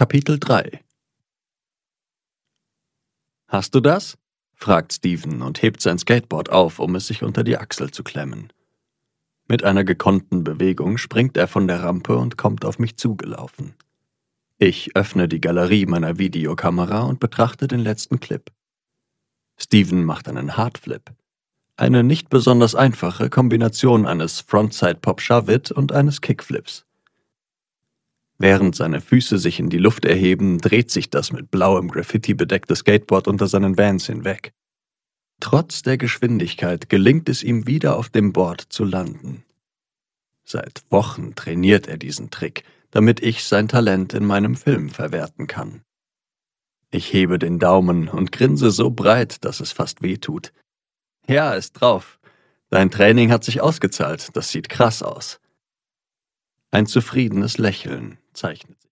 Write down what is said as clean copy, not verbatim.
Kapitel 3 »Hast du das?« fragt Steven und hebt sein Skateboard auf, um es sich unter die Achsel zu klemmen. Mit einer gekonnten Bewegung springt er von der Rampe und kommt auf mich zugelaufen. Ich öffne die Galerie meiner Videokamera und betrachte den letzten Clip. Steven macht einen Hardflip. Eine nicht besonders einfache Kombination eines Frontside-Pop-Shove-It und eines Kickflips. Während seine Füße sich in die Luft erheben, dreht sich das mit blauem Graffiti bedeckte Skateboard unter seinen Vans hinweg. Trotz der Geschwindigkeit gelingt es ihm wieder auf dem Board zu landen. Seit Wochen trainiert er diesen Trick, damit ich sein Talent in meinem Film verwerten kann. Ich hebe den Daumen und grinse so breit, dass es fast wehtut. Ja, ist drauf. Dein Training hat sich ausgezahlt, das sieht krass aus. Ein zufriedenes Lächeln zeichnet sich.